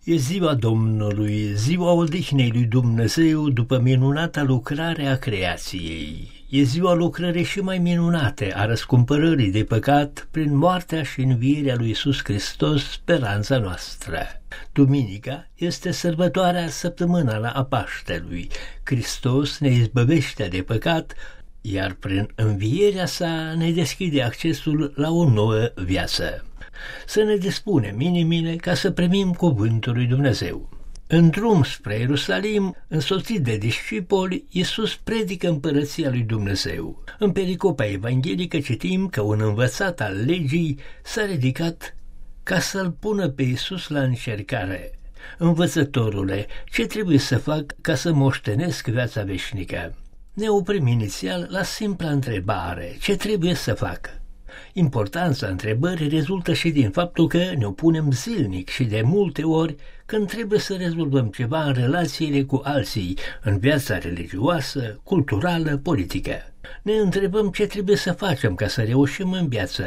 E ziua Domnului, ziua odihnei lui Dumnezeu după minunata lucrare a creației. E ziua lucrării și mai minunate a răscumpărării de păcat prin moartea și învierea lui Iisus Hristos, speranța noastră. Duminica este sărbătoarea săptămânală a Paștelui. Hristos ne izbăvește de păcat, iar prin învierea sa ne deschide accesul la o nouă viață. Să ne dispunem inimile ca să primim cuvântul lui Dumnezeu. În drum spre Ierusalim, însoțit de discipoli, Iisus predică împărăția lui Dumnezeu. În pericopa evanghelică citim că un învățat al legii s-a ridicat ca să-l pună pe Iisus la încercare. Învățătorule, ce trebuie să fac ca să moștenesc viața veșnică? Ne oprim inițial la simpla întrebare, ce trebuie să fac? Importanța întrebării rezultă și din faptul că ne opunem zilnic și de multe ori când trebuie să rezolvăm ceva în relațiile cu alții, în viața religioasă, culturală, politică. Ne întrebăm ce trebuie să facem ca să reușim în viață,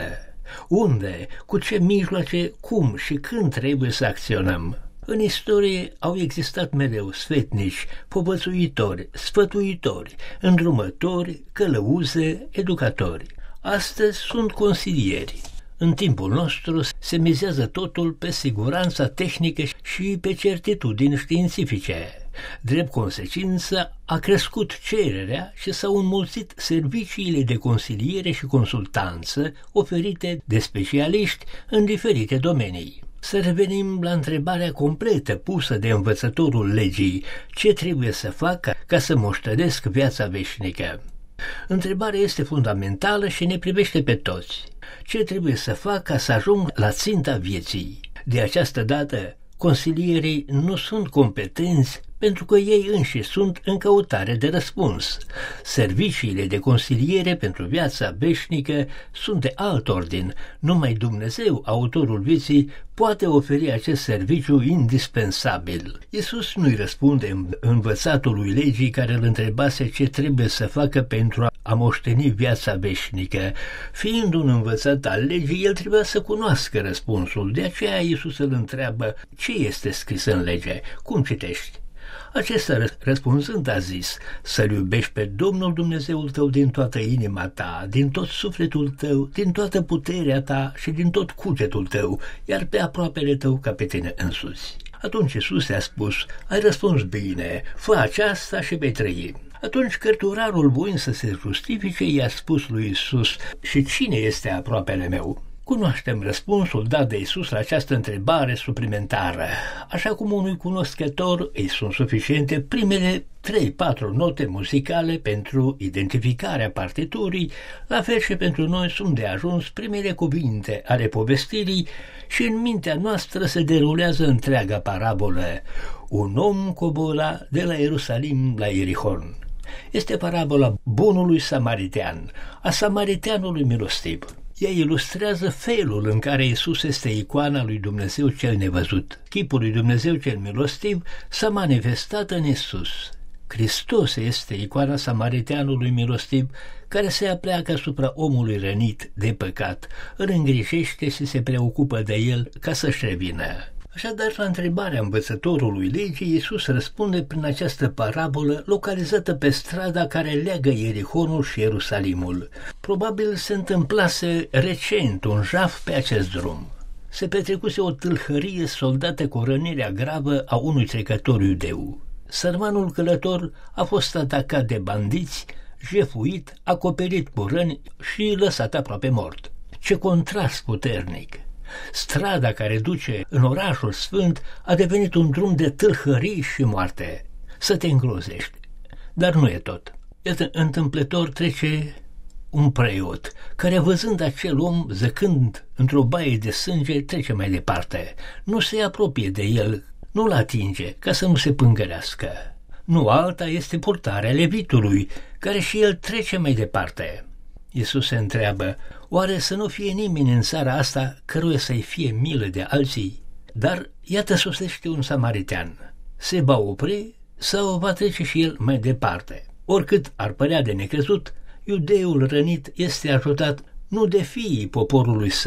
unde, cu ce mijloace, cum și când trebuie să acționăm. În istorie au existat mereu sfetnici, povățuitori, sfătuitori, îndrumători, călăuze, educatori. Astăzi sunt consilieri. În timpul nostru se mizează totul pe siguranța tehnică și pe certitudini științifice. Drept consecință, a crescut cererea și s-au înmulțit serviciile de consiliere și consultanță oferite de specialiști în diferite domenii. Să revenim la întrebarea completă pusă de învățătorul legii: ce trebuie să fac ca să moștenesc viața veșnică? Întrebarea este fundamentală și ne privește pe toți. Ce trebuie să fac ca să ajung la ținta vieții? De această dată, consilierii nu sunt competenți pentru că ei înșiși sunt în căutare de răspuns. Serviciile de consiliere pentru viața veșnică sunt de alt ordin. Numai Dumnezeu, autorul vieții, poate oferi acest serviciu indispensabil. Iisus nu-i răspunde învățatului legii care îl întrebase ce trebuie să facă pentru a moșteni viața veșnică. Fiind un învățat al legii, el trebuia să cunoască răspunsul. De aceea Iisus îl întreabă: ce este scris în lege? Cum citești? Acesta răspunzând a zis: să-L iubești pe Domnul Dumnezeul tău din toată inima ta, din tot sufletul tău, din toată puterea ta și din tot cugetul tău, iar pe aproapele tău ca pe tine însuți. Atunci Iisus i-a spus: ai răspuns bine, fă aceasta și vei trăi. Atunci cărturarul, voind să se justifice, i-a spus lui Iisus: și cine este aproapele meu? Cunoaștem răspunsul dat de Iisus la această întrebare suplimentară. Așa cum unui cunoscător îi sunt suficiente primele 3-4 note muzicale pentru identificarea partiturii, la fel și pentru noi sunt de ajuns primele cuvinte ale povestirii și în mintea noastră se derulează întreaga parabolă. Un om cobora de la Ierusalim la Ierihon. Este parabola bunului samaritean, a samariteanului milostiv. Ea ilustrează felul în care Iisus este icoana lui Dumnezeu cel nevăzut. Chipul lui Dumnezeu cel milostiv s-a manifestat în Iisus. Hristos este icoana samariteanului milostiv care se apleacă asupra omului rănit de păcat, îl îngrijește și se preocupă de el ca să-și revină. Așadar, la întrebarea învățătorului legii, Iisus răspunde prin această parabolă localizată pe strada care leagă Ierihonul și Ierusalimul. Probabil se întâmplase recent un jaf pe acest drum. Se petrecuse o tâlhărie soldată cu rănirea gravă a unui trecător iudeu. Sărmanul călător a fost atacat de bandiți, jefuit, acoperit cu răni și lăsat aproape mort. Ce contrast puternic! Strada care duce în orașul sfânt a devenit un drum de tâlhării și moarte. Să te îngrozești. Dar nu e tot. Iată, întâmplător trece un preot, care văzând acel om zăcând într-o baie de sânge, trece mai departe. Nu se apropie de el, nu-l atinge, ca să nu se pângărească. Nu alta este purtarea levitului, care și el trece mai departe. Iisus se întreabă: oare să nu fie nimeni în țara asta căruia să-i fie milă de alții? Dar iată sosește un samaritean. Se va opri sau va trece și el mai departe? Oricât ar părea de necrezut, iudeul rănit este ajutat nu de fiii poporului său,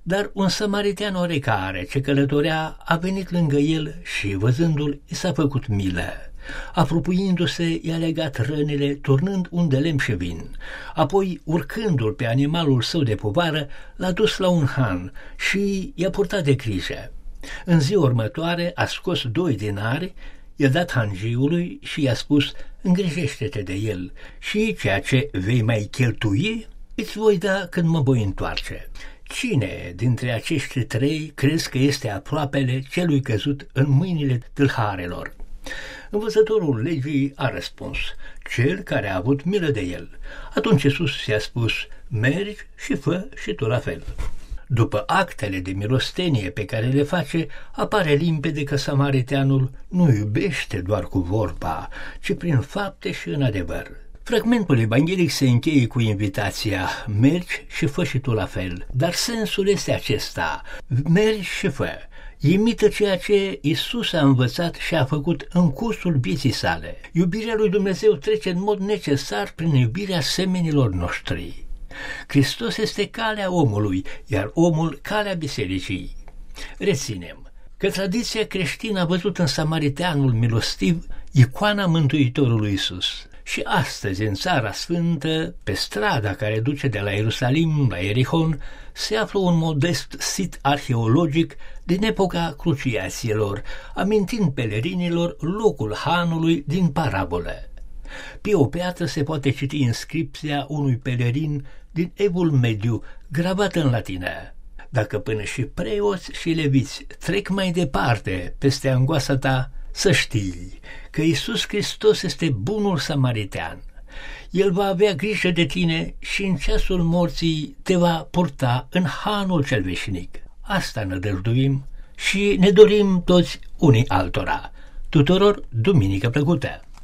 Dar un samaritean oarecare ce călătorea a venit lângă el și, văzându-l, i s-a făcut milă. Apropiindu-se, i-a legat rănile, turnând un de lemn și vin. Apoi, urcându-l pe animalul său de povară, l-a dus la un han și i-a purtat de grijă. În ziua următoare a scos 2 dinari, i-a dat hangiului și i-a spus: îngrijește-te de el și ceea ce vei mai cheltui îți voi da când mă voi întoarce. Cine dintre acești 3 crezi că este aproapele celui căzut în mâinile tâlharelor? Învățătorul legii a răspuns: cel care a avut milă de el. Atunci Iisus i-a spus: mergi și fă și tu la fel. După actele de milostenie pe care le face, apare limpede că samariteanul nu iubește doar cu vorba, ci prin fapte și în adevăr. Fragmentul evanghelic se încheie cu invitația: mergi și fă și tu la fel. Dar sensul este acesta: mergi și fă. Imită ceea ce Iisus a învățat și a făcut în cursul vieții sale. Iubirea lui Dumnezeu trece în mod necesar prin iubirea semenilor noștri. Hristos este calea omului, iar omul calea bisericii. Reținem că tradiția creștină a văzut în samariteanul milostiv icoana Mântuitorului Iisus. Și astăzi, în Țara Sfântă, pe strada care duce de la Ierusalim la Ierihon, se află un modest sit arheologic din epoca cruciațiilor, amintind pelerinilor locul hanului din parabolă. Pe o piatră se poate citi inscripția unui pelerin din Evul Mediu, gravat în latină: dacă până și preoți și leviți trec mai departe peste angoasa ta, să știi că Iisus Hristos este bunul samaritean. El va avea grijă de tine și în ceasul morții te va purta în hanul cel veșnic. Asta nădăjduim și ne dorim toți unii altora. Tuturor duminică plăcută!